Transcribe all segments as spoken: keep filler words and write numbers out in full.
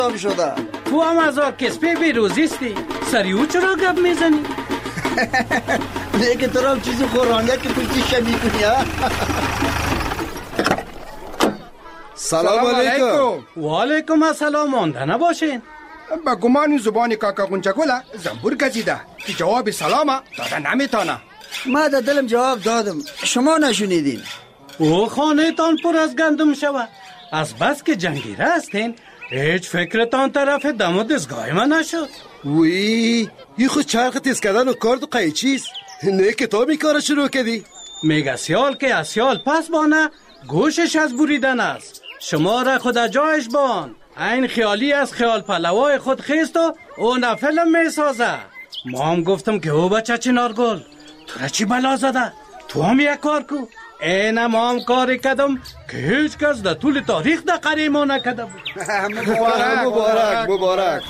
تام شده. تو هم از آرکسپی بیروزیستی، سری او چرا گپ میزنی؟ لیکن تو هم چیزی خورانگه که پشتیش میکنی ها. سلام علیکم. و علیکم السلام. مانده نباشین. با گمان زبان کاکا گونچگولا زنبور گزیده که جواب سلامه داده نمیتانه. ما در دلم جواب دادم، شما نشونیدین. او خانه تان پر از گندم شود. از بس که جنگیره هستین هیچ فکرتان طرف دم و دستگاه من نشد. وی این خود چرخ تیز کردن و کارد و قیچیست. نه که تو می کار شروع کردی. میگه سیال که از سیال پس بانه گوشش از بریدن است. شما را خود جایش بان. این خیالی از خیال پلوای خود خیست و اون فیلم می سازه. ما هم گفتم که او بچه چنارگل تو را چی بلا زده؟ تو هم یک کار کو. این ما هم کاری کردم که هیچ کس در طول تاریخ در قریه ما نکده بود. مبارک مبارک مبارک.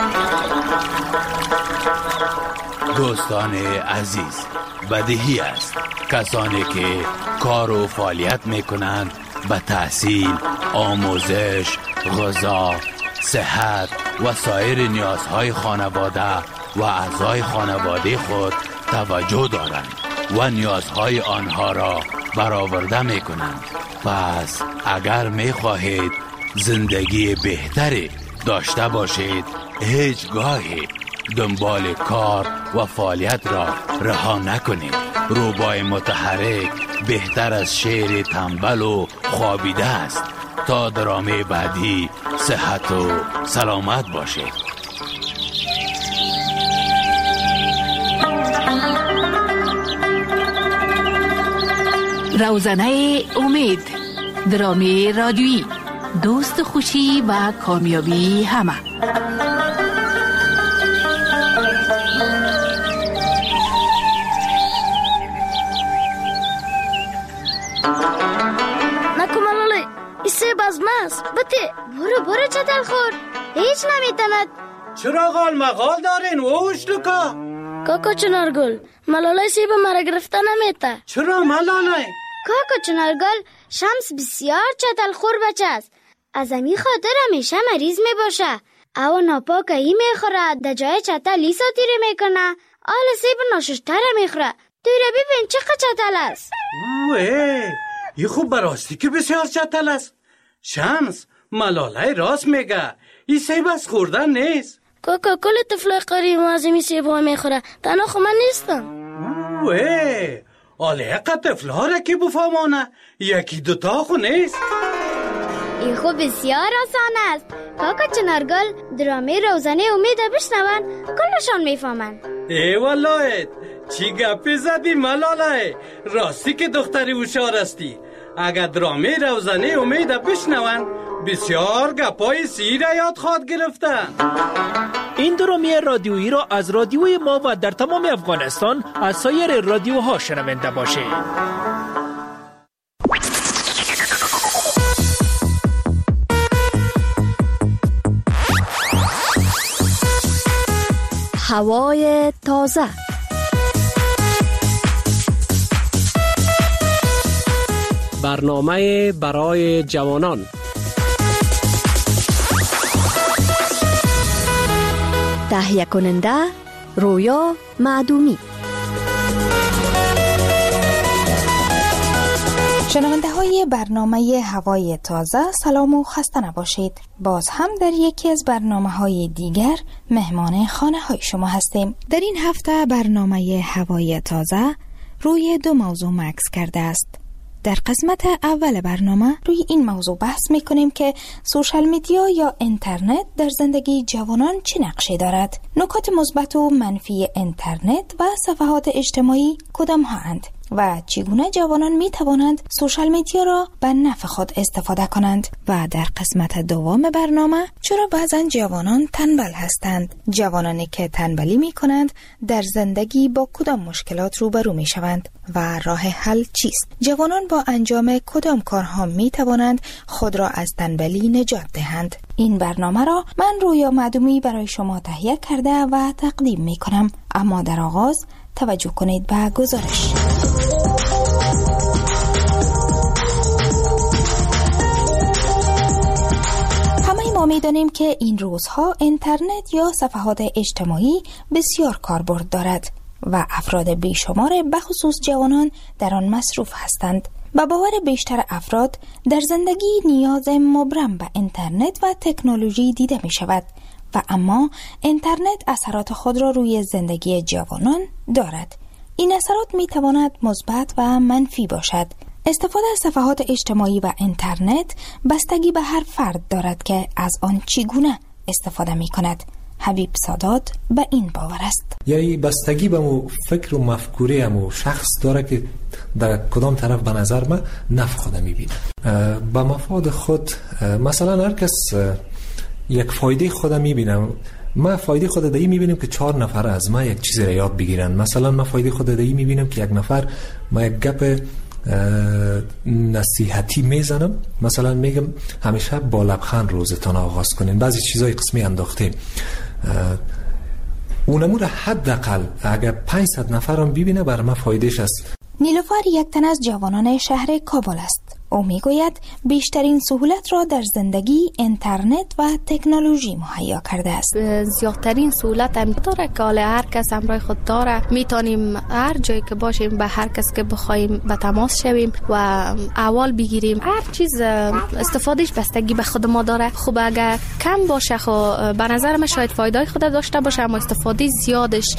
دوستان عزیز، بدیهی است کسانی که کار و فعالیت میکنند به تحصیل، آموزش، غذا، صحت و سایر نیازهای خانواده و اعضای خانواده خود توجه دارند و نیازهای آنها را برآورده میکنند. پس اگر میخواهید زندگی بهتری داشته باشید هیچگاهی دنبال کار و فعالیت را رها نکنید. روبای متحرک بهتر از شعر تنبل و خوابیده است. تا درامه بعدی صحت و سلامت باشید. روزنه امید، درامه رادیویی، دوست خوشی و کامیابی همه. نکمالاله ایسه بازماست بته برو برو چتل خور هیچ نمیتند. چرا غال مغال دارین ووش لکا؟ کاکا چنارگل ملاله سیب مرا گرفته نمیته. چرا ملاله؟ کاکا چنارگل شمس بسیار چتل خور بچه است. از امی خاطر همیشه مریض می باشه. او ناپاکه ای می خوره در جای چتل لیسا تیره می کنه. آل سیب ناششتره می خوره. توی ببین چقدر چتل است. اوه ای خوب براستی که بسیار چتل است. شمس ملاله راست میگه. ای سیب از خوردن نیست. کاکا کل طفل قریب مازمی سیب ها می خوره. تنها خو من نیستم. اوه آله اقا طفل ها را که بفهمانه یکی دوتا خو نیست. این خوب بسیار آسان است. کاکا چنارگل درامه روزنه امید بشنون کلشان میفهمن. ای والله چی گپی زدی ملاله. راستی که دختری هوشیار استی. اگر درامه روزنه امید بشنون بسیار گپای سیر یاد خواد گرفتن. این درامه رادیویی را از رادیوی ما و در تمام افغانستان از سایر رادیوها شنونده باشید. هوای تازه. برنامه برای جوانان. تهیه کننده رویا معدومی. شنونده های برنامه هوای تازه سلام و خسته نباشید. باز هم در یکی از برنامه های دیگر مهمان خانه های شما هستیم. در این هفته برنامه هوای تازه روی دو موضوع مکس کرده است. در قسمت اول برنامه روی این موضوع بحث میکنیم که سوشال میدیا یا اینترنت در زندگی جوانان چه نقشی دارد. نکات مثبت و منفی اینترنت و صفحات اجتماعی کدام ها اند و چگونه جوانان می توانند سوشال میدیا را به نفع خود استفاده کنند. و در قسمت دوم برنامه چرا بعضا جوانان تنبل هستند. جوانانی که تنبلی می کنند در زندگی با کدام مشکلات روبرو می شوند و راه حل چیست. جوانان با انجام کدام کارها می توانند خود را از تنبلی نجات دهند. این برنامه را من رویا معدومی برای شما تهیه کرده و تقدیم می کنم. اما در آغاز توجه کنید به گزارش. ما می‌دانیم که این روزها اینترنت یا صفحات اجتماعی بسیار کاربرد دارد و افراد بیشمار بخصوص جوانان در آن مصروف هستند. با باور بیشتر افراد در زندگی نیاز مبرم به اینترنت و تکنولوژی دیده می شود و اما اینترنت اثرات خود را روی زندگی جوانان دارد. این اثرات می تواند مثبت و منفی باشد. استفاده از صفحات اجتماعی و اینترنت بستگی به هر فرد دارد که از آن چگونه استفاده می کند. حبیب سادات به این باور است. یعنی بستگی به مو فکر و مفکوره مو شخص داره که در کدام طرف به نظر من نفع خود میبینه. به مفاد خود مثلا هر کس یک فایده خود میبینه. ما فایده خود دایی میبینیم که چهار نفر از ما یک چیز را یاد بگیرن. مثلا ما فایده خود دایی میبینیم که یک نفر ما یک گپ نصیحتی میزنم، مثلا میگم همیشه با لبخند روزتان آغاز کنین، بعضی چیزای قسمی انداختیم اونمو را حداقل اگر پانصد نفرم ببینه بر ما فایدهش است. نیلوفر یک تن از جوانان شهر کابل است. او میگوید بیشترین سهولت را در زندگی اینترنت و تکنولوژی مهیا کرده است. زیادترین سهولت هم داره که حالا هر کس همراه خود داره، میتونیم هر جایی که باشیم به هر کس که بخوایم به تماس شویم و احوال بگیریم. هر چیز استفادهش بستگی به خود ما داره. خوب اگر کم باشه خب به نظر من شاید فایده خود داشته باشه، اما استفاده زیادش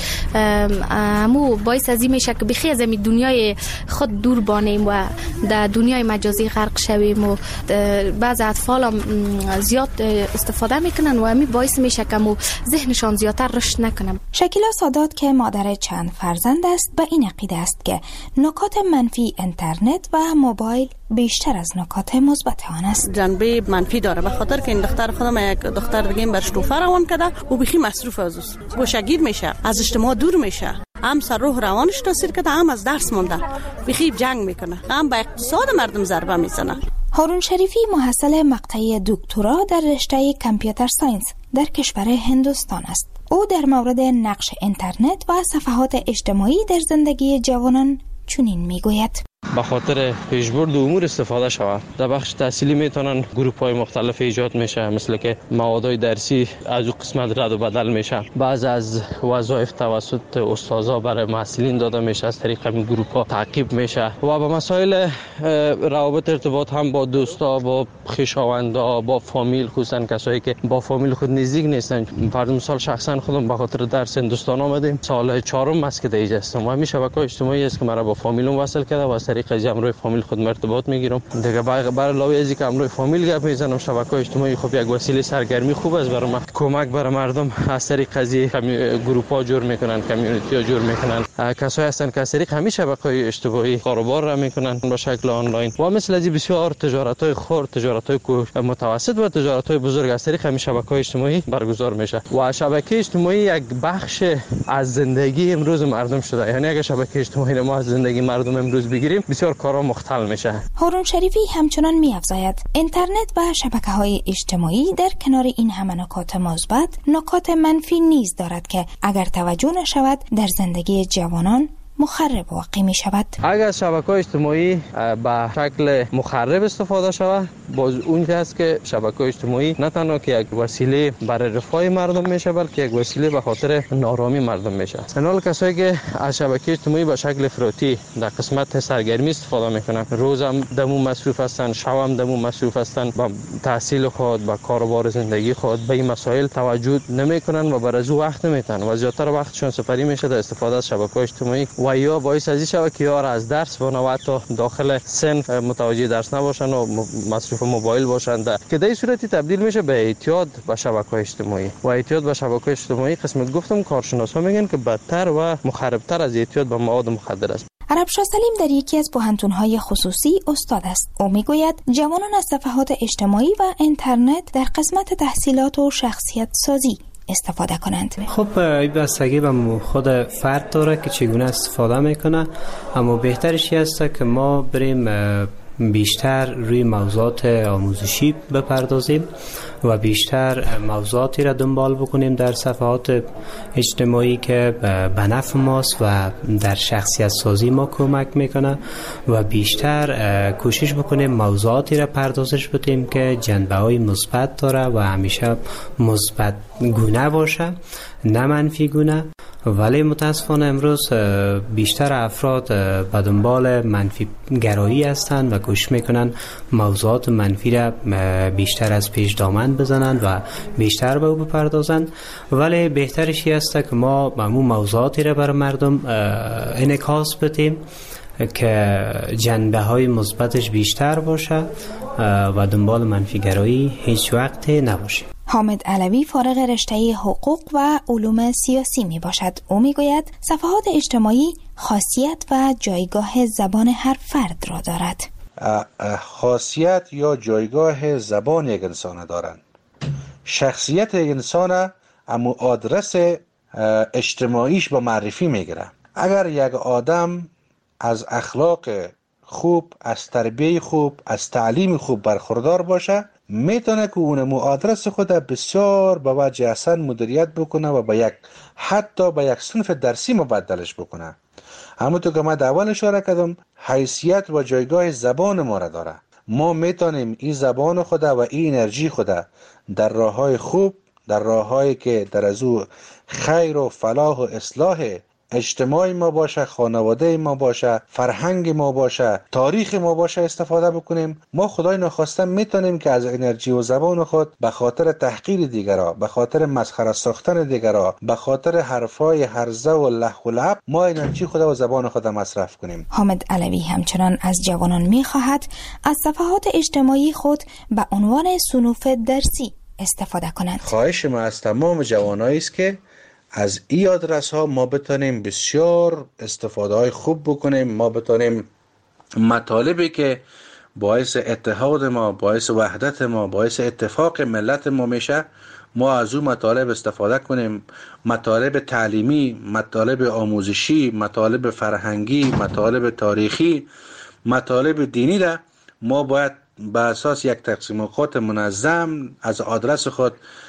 امو باعث از این میشه که بخی از این دنیای خود دور بانیم و در دنیای مجازی غرق شویم و بعض اطفال هم زیاد استفاده میکنن و همین باعث میشه که مو ذهنشان زیادتر رشد نکنن. شکیلا سادات که مادر چند فرزند است به این عقیده است که نکات منفی اینترنت و موبایل بیشتر از نکات مثبت آن است. جنبه منفی داره به خاطر که این دختر خودم یک دختر دیگه برش توفه روان کرده و بخی مصروف از اوست، گوشگیر میشه، از اجتماع دور میشه، هم سر روح روانش تاثیر کرده، هم از درس مونده، بخی جنگ میکنه، هم به اقتصاد مردم ضربه میزنه. هارون شریفی محصل مقطع دکترا در رشته کامپیوتر ساینس در کشور هندوستان است. او در مورد نقش اینترنت و صفحات اجتماعی در زندگی جوانان چنین میگوید: به خاطر پیشبرد امور استفاده شود. در بخش تحصیلی میتونن گروپ های مختلف ایجاد میشه، مثل که موادهای درسی از او قسمت رد و بدل میشه. بعض از وظایف توسط استادا برای محصلین داده میشه، از طریق این گروپ ها تعقیب میشه و به مسائل روابط ارتباط هم با دوستا، با خویشاوندا، با فامیل، خصوصا کسایی که با فامیل خود نزدیک نیستن. فرض مثال شخصا خودم به خاطر درس هندوستان آمدیم، سال چهارم است که دیگه هستم و همین شبکه‌های اجتماعی است که مرا با فامیلم وصل کرده و از طریق از امروی فامیل خود ارتباط میگیرم. دیگه برای علاوه از اینکه امروی فامیل گپ میزنم، شبکه‌های اجتماعی خب یک وسیله سرگرمی خوب است برای من. کمک برای مردم از طریق از گروپ‌ها جور میکنن، کامیونیتی‌ها جور میکنن. کسایی هستن که از طریق همین شبکه‌های اجتماعی کاروبار را میکنن به شکل آنلاین و مثل از بسیار تجارت‌های خرد، تجارت‌های متوسط و تجارت‌های بزرگ از طریق همین شبکه‌های اجتماعی برگزار میشه و شبکه اجتماعی یک بخش از زندگی امروز مردم شده. یعنی اگه شبکه اجتماعی ما از زندگی مردم امروز بگیریم بسیار کارا مختل میشه. هارون شریفی همچنان می‌افزاید اینترنت و شبکه‌های اجتماعی در کنار این همه نکات مثبت، نکات منفی نیز دارد که اگر توجه نشود در زندگی جوانان مخرب واقع می شود. اگر شبکه‌های اجتماعی به شکل مخرب استفاده شود، باز اون است که شبکه‌های اجتماعی نه تنها که یک وسیله برای رفاه مردم میشه، بلکه یک وسیله به خاطر نارامی مردم میشه. حالا کسایی که از شبکه اجتماعی به شکل افراطی در قسمت سرگرمی استفاده میکنن، روزم دمو مصروف هستن، شبم دمو مصروف هستن، با تحصیل خود، با کاروبار زندگی خود به این مسائل توجه نمیکنن و بر از او وقت نمیتن و زیادتر وقتشون سپری میشه در استفاده از شبکه‌های اجتماعی و یا باعث از این شود که یار از درس و نوبت تا داخل صنف متوجه درس نباشن و مصروف موبایل باشن، که در این صورتی تبدیل میشه به اعتیاد به شبکه‌های اجتماعی و اعتیاد به شبکه‌های اجتماعی قسمت گفتم کارشناسا میگن که بدتر و مخربتر از اعتیاد به مواد مخدر است. عربشاه سلیم در یکی از پوهنتون‌های خصوصی استاد است. او میگوید جوانان از صفحات اجتماعی و اینترنت در قسمت تحصیلات و شخصیت سازی استفاده کنند. خب این بستگی به خود فرد داره که چگونه استفاده میکنه، اما بهترش است که ما بریم بیشتر روی موضوعات آموزشی بپردازیم و بیشتر موضوعاتی را دنبال بکنیم در صفحات اجتماعی که به نفع ماست و در شخصیت سازی ما کمک میکنه و بیشتر کوشش بکنیم موضوعاتی را پردازش بدیم که جنبه های مثبت داره و همیشه مثبت گونه باشه، نه منفی گونه. ولی متاسفانه امروز بیشتر افراد به دنبال منفی گرایی هستند و کوشش میکنن موضوعات منفی را بیشتر از پیش دامن بزنند و بیشتر به او بپردازند. ولی بهترشی است که ما همون موضوعاتی را بر مردم انعکاس بدیم که جنبه های مثبتش بیشتر باشه و دنبال منفی گرایی هیچ وقت نباشه. حامد علوی فارغ رشته حقوق و علوم سیاسی می باشد. او می گوید صفحات اجتماعی خاصیت و جایگاه زبان هر فرد را دارد. خاصیت یا جایگاه زبان یک انسان دارند. شخصیت یک انسان امو آدرس اجتماعیش با معرفی می گیره. اگر یک آدم از اخلاق خوب، از تربیه خوب، از تعلیم خوب برخوردار باشه، میتونه که اونمو آدرس خود بسیار به وجه احسن مدیریت بکنه و به یک حتی به یک صنف درسی مبدلش بکنه. همونطور که من در اول اشاره کردم، حیثیت و جایگاه زبان ما را داره. ما میتونیم این زبان خود و این انرژی خود در راههای خوب، در راههایی که در از او خیر و فلاح و اصلاح اجتماعی ما باشه، خانواده ما باشه، فرهنگ ما باشه، تاریخ ما باشه استفاده بکنیم. ما خدای نخواسته میتونیم که از انرژی و زبان خود به خاطر تحقیر دیگرها، به خاطر مسخره ساختن دیگرها، به خاطر حرفای هرزه و لح و لعب ما انرژی خود و زبان خود مصرف کنیم. حامد علوی همچنان از جوانان میخواهد از صفحات اجتماعی خود به عنوان صنوف درسی استفاده کنند. خواهش ما از تمام جوانایی است که از این آدرس ها ما بتونیم بسیار استفاده های خوب بکنیم. ما بتونیم مطالبی که باعث اتحاد ما، باعث وحدت ما، باعث اتفاق ملت ما میشه، ما از اون مطالب استفاده کنیم. مطالب تعلیمی، مطالب آموزشی، مطالب فرهنگی، مطالب تاریخی، مطالب دینی را ما باید به اساس یک تقسیم اوقات منظم از آدرس خود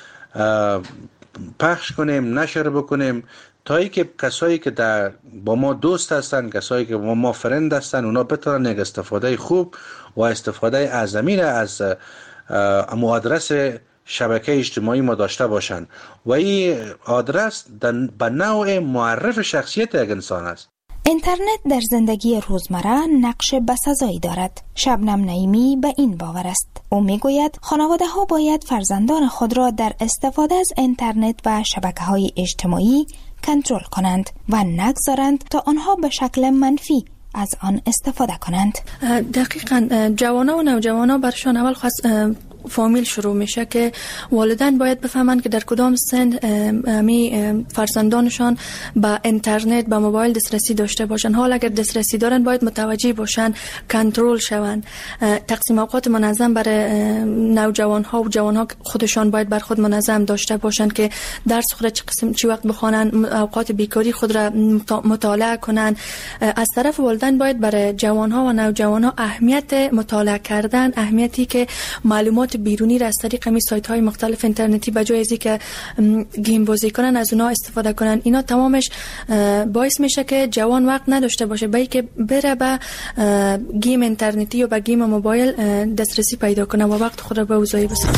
پخش کنیم، نشر بکنیم، تا ای که کسایی که در با ما دوست هستن، کسایی که با ما فرند هستن، اونا بتونن یک استفاده خوب و استفاده اعظمی را از امو آدرس شبکه اجتماعی ما داشته باشن و این آدرس به نوع معرف شخصیت یک انسان است. اینترنت در زندگی روزمره نقش بسزایی دارد. شبنم نعیمی به این باور است. او میگوید خانواده ها باید فرزندان خود را در استفاده از اینترنت و شبکه های اجتماعی کنترل کنند و نگذارند تا آنها به شکل منفی از آن استفاده کنند. دقیقاً جوانا و نوجوانا برشان اول خاص فامیل شروع میشه که والدین باید بفهمند که در کدام سن می فرزندانشان با اینترنت، با موبایل دسترسی داشته باشند. حال اگر دسترسی دارن باید متوجه باشند، کنترل شوند. تقسیم اوقات منظم برای نوجوان ها و جوان ها خودشان باید بر خود منظم داشته باشند که درس خود چه قسم چه وقت بخوانند، اوقات بیکاری خود را مطالعه کنند. از طرف والدین باید برای جوان ها و نوجوان ها اهمیت مطالعه کردن، اهمیتی که معلومات بیرونی را از طریق می سایت های مختلف اینترنتی به جای ازی که گیم بازی کنن از اونا استفاده کنن، اینا تمامش باعث میشه که جوان وقت نداشته باشه به اینکه بره به گیم اینترنتی یا به گیم موبایل دسترسی پیدا کنه و وقت خود را به اوضاعی بسازه.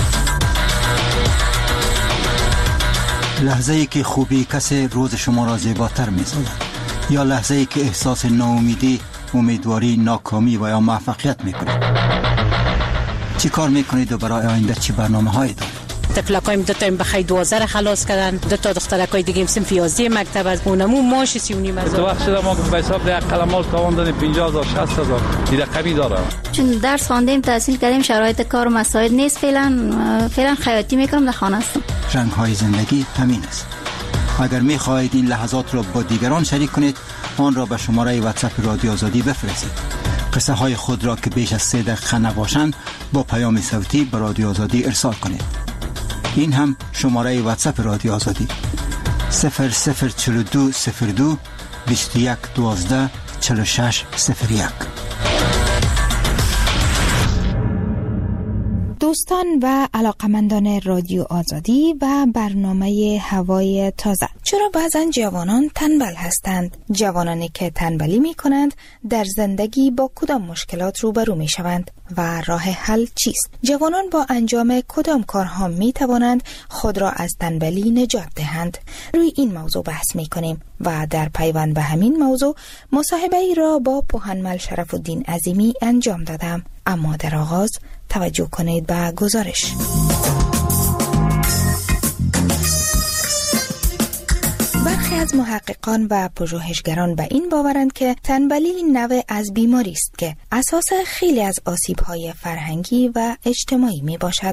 لحظه ای که خوبی کسی روز شما را زیباتر می‌سازد یا لحظه ای که احساس ناامیدی، امیدواری، ناکامی و یا موفقیت می‌کنید. چی کار میکنید و برای آینده چی برنامه هایی دارید؟ تفلکایم دو تا بخای دوازده خلاص کردن، دو تا دخترکای دیگه صنف یازده مکتب از اونمو ماش سی و نیم هزار. تو وقت شده ما به حساب ده قلمال تاوان دادیم پنجاه هزار شصت هزار دیگه قوی داره. چون درس خواندیم، تحصیل کردیم، شرایط کار و مساعد نیست، فعلا فعلا خیاطی میکنم، در خانه هستم. رنگ های زندگی همین است. اگر میخواهید این لحظات را با دیگران شریک کنید، آن را به شماره واتساپ رادیو آزادی بفرستید. قصه های خود را که بیش از سه دقیقه نباشند با پیام صوتی به رادیو آزادی ارسال کنید. این هم شماره واتساپ رادیو آزادی صفر صفر چهل و دو صفر دو بیست و یک دوازده چهل و شش صفر یک. دوستان و علاقمندان رادیو آزادی و برنامه هوای تازه، چرا بعضا جوانان تنبل هستند؟ جوانانی که تنبلی می کنند در زندگی با کدام مشکلات روبرو می شوند و راه حل چیست؟ جوانان با انجام کدام کارها می توانند خود را از تنبلی نجات دهند؟ روی این موضوع بحث می کنیم و در پیوند به همین موضوع مصاحبه ای را با پوهنمل شرف الدین عظیمی انجام دادم. اما در آغاز توجه کنید به گزارش. برخی از محققان و پژوهشگران به این باورند که تنبلی نوع از بیماری است که اساس خیلی از آسیب‌های فرهنگی و اجتماعی می باشد.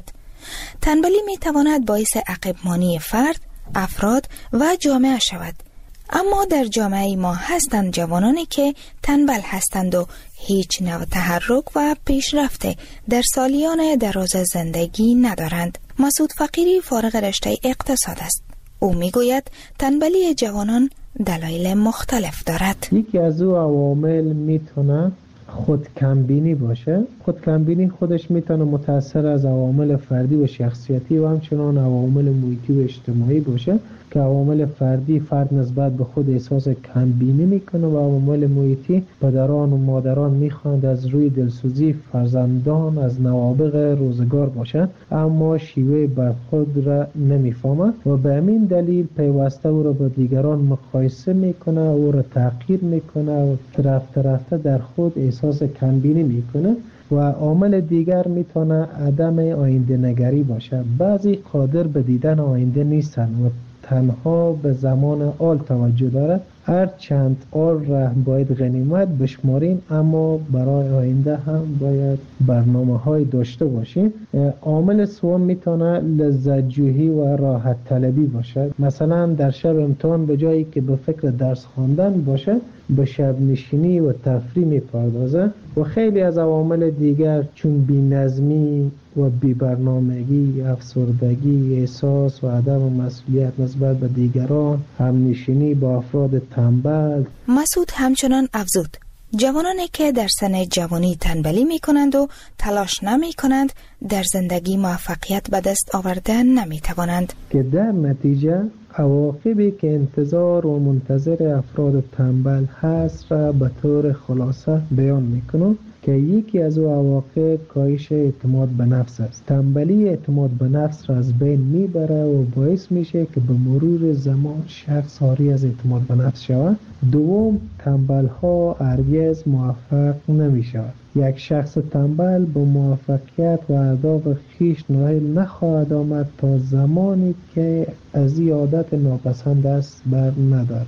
تنبلی می تواند باعث عقب‌مانی فرد، افراد و جامعه شود. اما در جامعه ما هستند جوانانی که تنبل هستند و هیچ نوع تحرک و پیشرفت در سالیان دراز زندگی ندارند. مسعود فقیری فارغ رشته اقتصاد است. او میگوید تنبلی جوانان دلایل مختلف دارد. یکی از او عوامل میتونه خود کمبینی باشه. خود کمبینی خودش میتونه متأثر از عوامل فردی و شخصیتی و همچنان عوامل محیطی و اجتماعی باشه که عوامل فردی فرد نسبت به خود احساس کمبینی میکنه و عوامل محیطی پدران و مادران میخواند از روی دلسوزی فرزندان از نوابغ روزگار باشند، اما شیوه برخورد را نمیفهمند و به همین دلیل پیوسته او را با دیگران مقایسه میکنه، او را تحقیر میکنه و رفته رفته در خود احساس کمبینی میکنه. و عامل دیگر میتونه عدم آینده نگری باشه. بعضی قادر به دیدن آینده نیستن و تنها به زمان آل توجه دارد. هر چند آل را باید غنیمت بشماریم، اما برای آینده هم باید برنامه های داشته باشیم. عامل سوم میتونه لذت جویی و راحت طلبی باشه. مثلا در شب امتحان به جایی که به فکر درس خواندن باشه به شب نشینی و تفریح میپردازه. و خیلی از عوامل دیگر چون بی‌نظمی و بی‌برنامگی، افسردگی، احساس و عدم مسئولیت نسبت به دیگران، همنشینی با افراد تنبل. مسعود همچنان افزود جوانانی که در سن جوانی تنبلی می کنند و تلاش نمی کنند در زندگی موفقیت به دست آوردن نمی توانند، که در نتیجه عواقبی که انتظار و منتظر افراد تنبل هست را به طور خلاصه بیان میکنم که یکی از او عواقب کاهش اعتماد به نفس است. تنبلی اعتماد به نفس را از بین میبره و باعث میشه که به مرور زمان شخص عاری از اعتماد به نفس شود. دوم، تنبل ها هرگز موفق نمیشود. یک شخص تنبل با موفقیت و اهداف خویش نائل نخواهد آمد تا زمانی که از این عادت ناپسند است بر ندارد.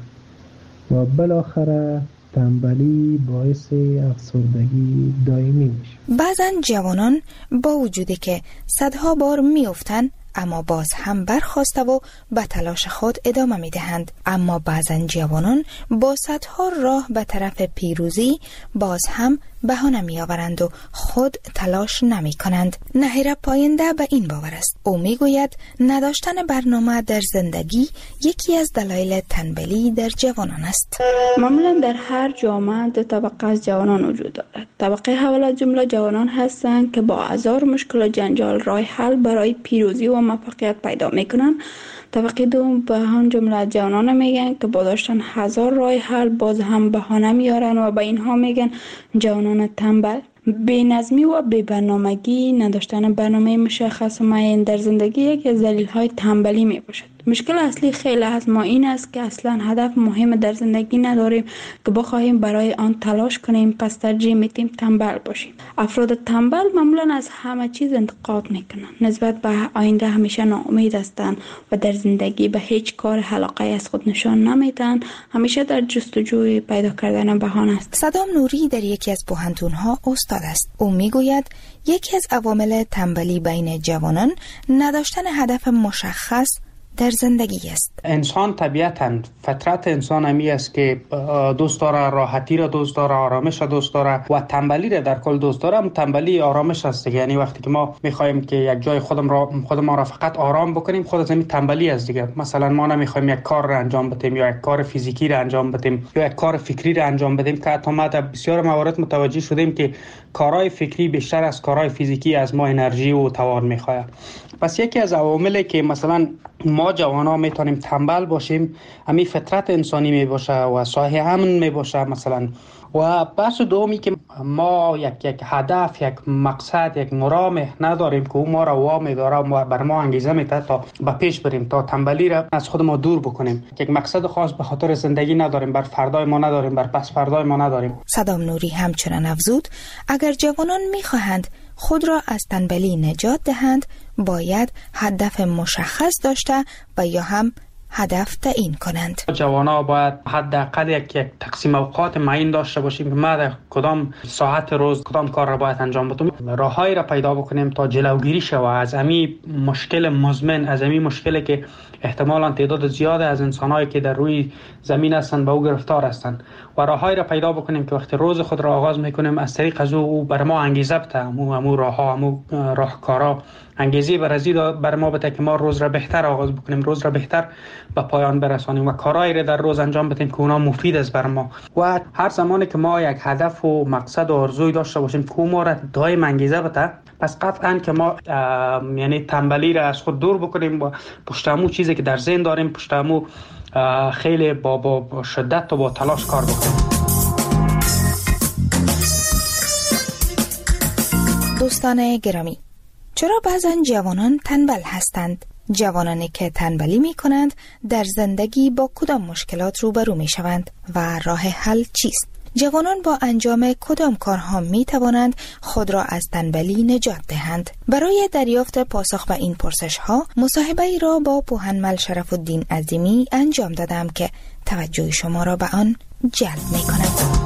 و بالاخره تنبلی باعث افسردگی دائمی میشه. بعضا جوانان با وجودی که صدها بار میافتند اما باز هم برخاسته و به تلاش خود ادامه میدهند. اما بعضا جوانان با صدها راه به طرف پیروزی باز هم بهانه میآورند و خود تلاش نمی کنند. نهیر پاینده به این باور است. او میگوید نداشتن برنامه در زندگی یکی از دلایل تنبلی در جوانان است. معمولا در هر جامعه دو طبقه از جوانان وجود دارد. طبقه اول از جمله جوانان هستند که با هزار مشکل و جنجال راه حل برای پیروزی و موفقیت پیدا میکنند. طبقه دوم به هم جمله جوانان میگن که با داشتن هزار راه حل باز هم بهانه میارن و به اینها میگن جوانان تنبل. بی‌نظمی و بی‌برنامگی، نداشتن برنامه مشخص و معین در زندگی یکی از دلایل تنبلی می باشد. مشکل اصلی خیلی از ما این است که اصلا هدف مهم در زندگی نداریم که بخواهیم برای آن تلاش کنیم، پس ترجیح میدیم تنبل باشیم. افراد تنبل معمولا از همه چیز انتقاد میکنند، نسبت به آینده همیشه ناامید هستند و در زندگی به هیچ کار علاقه از خود نشان نمیدن، همیشه در جستجوی پیدا کردن بهانه است. صدام نوری در یکی از پوهنتون‌ها استاد است. او میگوید یکی از عوامل تنبلی بین جوانان نداشتن هدف مشخص، در زندگی است. انسان طبیعتاً فطرت انسان همی است که دوست داره راحتی را دوست داره، آرامش را دوست داره و تنبلی را در کل دوست داره. تنبلی آرامش است، یعنی وقتی که ما میخوایم که یک جای خودم را خود ما را فقط آرام بکنیم، خود از همین تنبلی است دیگه. مثلا ما نمیخوایم یک کار را انجام بدیم یا یک کار فیزیکی را انجام بدیم یا یک کار فکری را انجام بدیم که حتی ما در بسیار موارد متوجه شدیم که کارهای فکری بیشتر از کارهای فیزیکی از ما انرژی و توان میخواد. پس یکی از عواملی که مثلا ما جوانان میتونیم تنبل باشیم همین فطرت انسانی می باشه و صاحب امن می باشه مثلا. و بحث دومی که ما یک یک هدف، یک مقصد، یک مرام نداریم که اون ما را وامی داره و بر ما انگیزه میده تا به پیش بریم، تا تنبلی را از خود ما دور بکنیم. یک مقصد خاص به خاطر زندگی نداریم، بر فردای ما نداریم، بر پس فردای ما نداریم. صدام نوری همچنان افزود اگر جوانان میخواهند خود را از تنبلی نجات دهند باید هدف مشخص داشته و یا هم هدف تعیین کنند. جوانا باید حداقل یک یک تقسیم اوقات معین داشته باشیم که ما در کدام ساعت روز کدام کار را باید انجام بدیم. راههایی را پیدا بکنیم تا جلوگیری شود از همین مشکل مزمن، از همین مشکلی که احتمالاً تعداد زیاد از انسانایی که در روی زمین هستند به او گرفتار هستند و راههایی را پیدا بکنیم که وقتی روز خود را آغاز میکنیم از طریق از او بر ما انگیزه بده، امو امو راهها، امو راهکارا انگیزه بر ازید بر ما بده که ما روز را بهتر آغاز بکنیم، روز را بهتر به پایان برسانیم و کارهایی را در روز انجام بدیم که اونا مفید است بر ما. و هر زمانی که ما یک هدف و مقصد و آرزوی داشته باشیم که ما را دائم انگیزه بده، پس قطعاً که ما یعنی تنبلی را از خود دور بکنیم و پشت همون چیزی که در ذهن داریم پشت همون خیلی با, با, با شدت و با تلاش کار بکنیم. دوستان گرامی، چرا بعضا جوانان تنبل هستند؟ جوانانی که تنبلی می کنند در زندگی با کدام مشکلات روبرو می شوند و راه حل چیست؟ جوانان با انجام کدام کارها می توانند خود را از تنبلی نجات دهند؟ برای دریافت پاسخ به این پرسش ها مصاحبه ای را با پوهنمل شرف الدین عظیمی انجام دادم که توجه شما را به آن جلب می کند.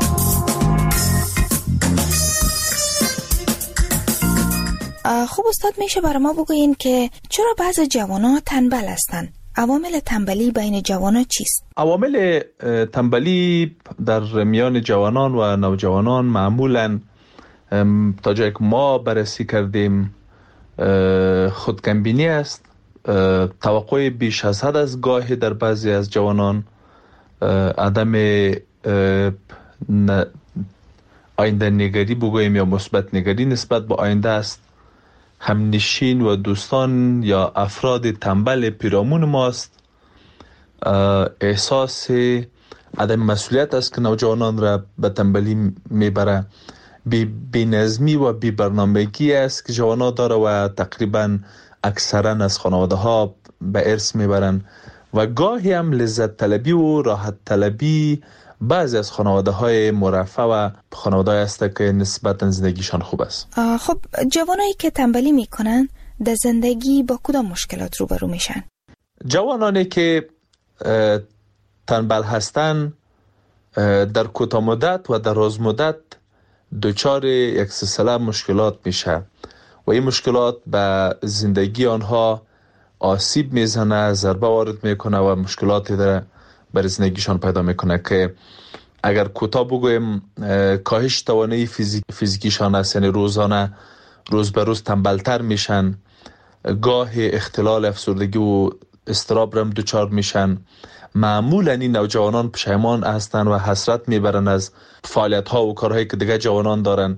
خوب استاد، میشه برای ما بگوین که چرا بعض جوانان تنبل هستند؟ عوامل تنبلی بین جوانان چیست؟ عوامل تنبلی در میان جوانان و نوجوانان معمولاً تا جایی که ما بررسی کردیم خودکمبینی است، توقع بیش از حد از گاهی در بعضی از جوانان، عدم آینده نگری بگوییم یا مثبت نگری نسبت به آینده است، همنشین و دوستان یا افراد تنبل پیرامون ماست، احساس عدم مسئولیت است که نوجوانان را به تنبلی میبره، بی نظمی و بی برنامگی است که جوانان داره و تقریبا اکثرا از خانواده ها به ارث میبرن و گاهی هم لذت طلبی و راحت طلبی بعضی از خانواده های مرفه و خانواده های است که نسبتا زندگیشان خوب است. خب جوانایی که تنبلی میکنن در زندگی با کدام مشکلات روبرو میشن؟ جوانانی که تنبل هستن در کوتاه مدت و در دراز مدت دچار یک سلسله مشکلات میشه و این مشکلات به زندگی آنها آسیب میزنه، ضربه وارد میکنه و مشکلاتی در بر زندگیشان پیدا میکنه که اگر کوتاه بگویم کاهش توانایی فیزیک فیزیکیشان است، یعنی روزانه روز به روز تنبلتر میشن، گاه اختلال افسردگی و اضطراب رم دچار میشن. معمولا این نوجوانان پشیمان هستن و حسرت میبرن از فعالیت ها و کارهایی که دیگه جوانان دارن،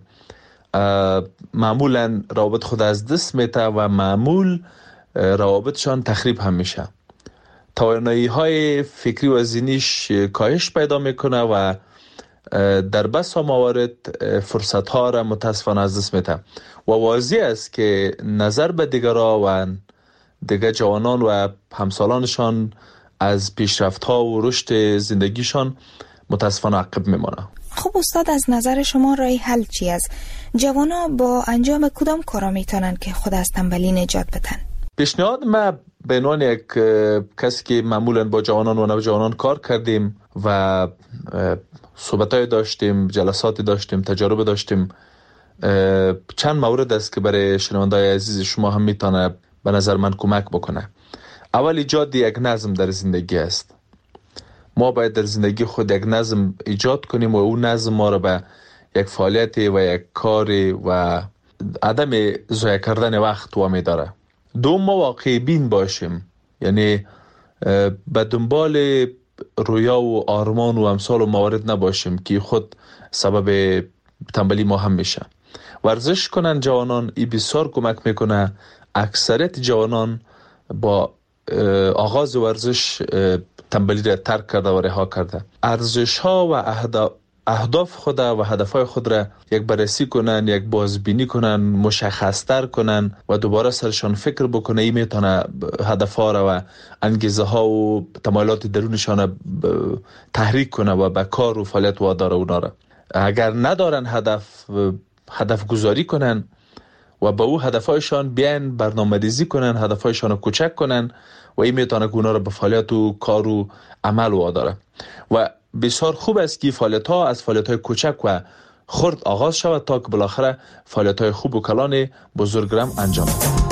معمولا روابط خود از دست میته و معمول روابطشان تخریب هم میشه، توانایی های فکری و ذهنیش کاهش پیدا میکنه و در بسا موارد فرصت ها را متاسفانه از دست میده و واضح است که نظر به دیگران و دیگر جوانان و همسالانشان از پیشرفت ها و رشد زندگیشان متاسفانه عقب میمانه. خب استاد، از نظر شما راه حل چی است؟ جوانا با انجام کدام کارا میتونن که خود از تنبلی نجات بدن؟ پیشنهاد ما به عنوان یک کسی که معمولا با جوانان و نوجوانان کار کردیم و صحبت‌های داشتیم، جلساتی داشتیم، تجارب داشتیم، چند مورد است که برای شنونده‌های عزیز شما هم میتونه به نظر من کمک بکنه. اول ایجاد یک نظم در زندگی است. ما باید در زندگی خود یک نظم ایجاد کنیم و اون نظم ما را به یک فعالیت و یک کار و عدم ضایع کردن وقت وامی داره. دوم، ما واقعی بین باشیم، یعنی به دنبال رویا و آرمان و امثال و موارد نباشیم که خود سبب تنبلی ما هم میشه. ورزش کنن جوانان، این بسیار کمک میکنه. اکثریت جوانان با آغاز ورزش تنبلی را ترک کرده و رها کرده. ارزش ها و اهداف خود و هدفهای خود را یک بررسی کنن، یک بازبینی کنن، مشخص‌تر کنن و دوباره سرشان فکر بکنه. این میتونه هدفها را و انگیزه ها و تمایلات درونشان تحریک کنه و به کار و فعالیت واداره اونا را. اگر ندارن هدف، هدف گذاری کنن و با او هدفهایشان بیان برنامه‌ریزی کنن، هدفهایشان رو کوچک کنن و این میتونه اونا را به فعالیت و کار و عمل واداره. و بسیار خوب است که فعالیت ها از فعالیت های کوچک و خرد آغاز شود تا که بالاخره فعالیت های خوب و کلان بزرگ را انجام دهد.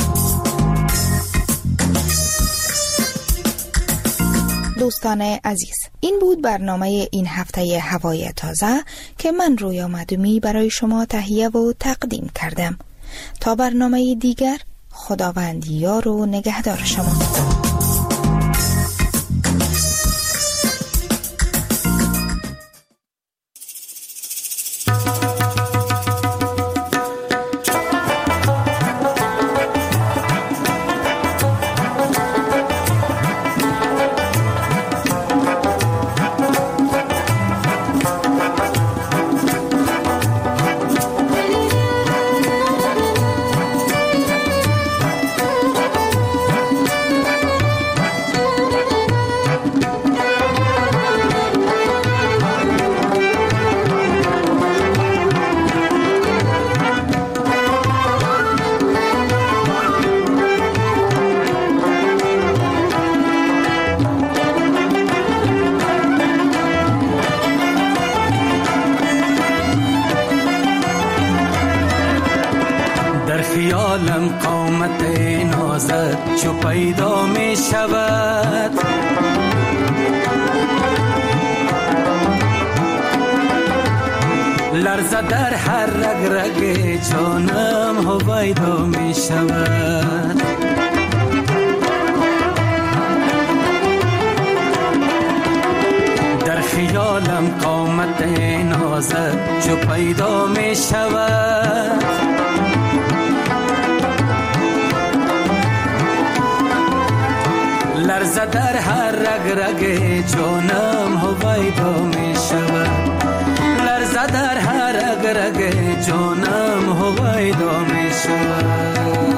دوستان عزیز، این بود برنامه این هفته هوای تازه که من رویا مدومی برای شما تهیه و تقدیم کردم. تا برنامه دیگر، خداوند یار و نگهدار شما. خیالم قامت نازت چو پیدا می شود، لرزه در هر رگ رگ جانم هویدا می شود. در خیالم قامت نازت چو پیدا می شود، لرزه در هر رگ رگ جانم هویدا می شود، لرزه در هر رگ رگ جانم هویدا می شود.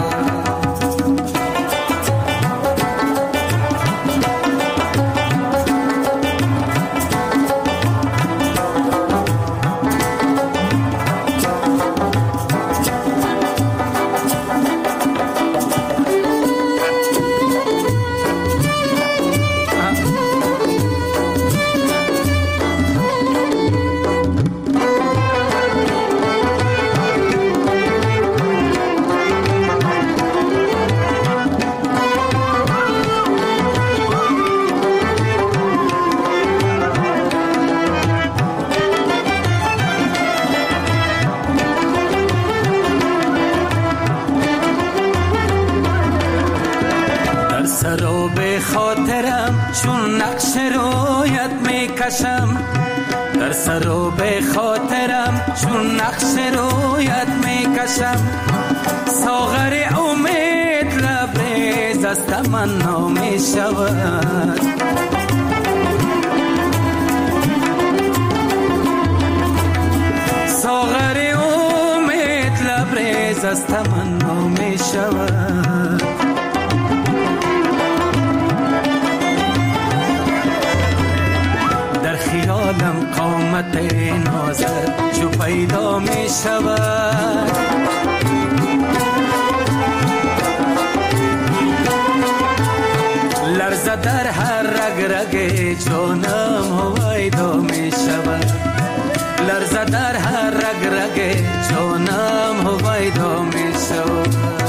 چون نقش رویت می کشم، در سر و به خاطرم چون نقش رویت می کشم، ساغر امید لبریز از تمنا می شود، ساغر امید لبریز از تمنا می شود. خیالم قامت نازت چو پیدا می شود، لرزه در هر رگ رگ جانم هویدا می شود، لرزه در هر رگ رگ جانم هویدا می شود.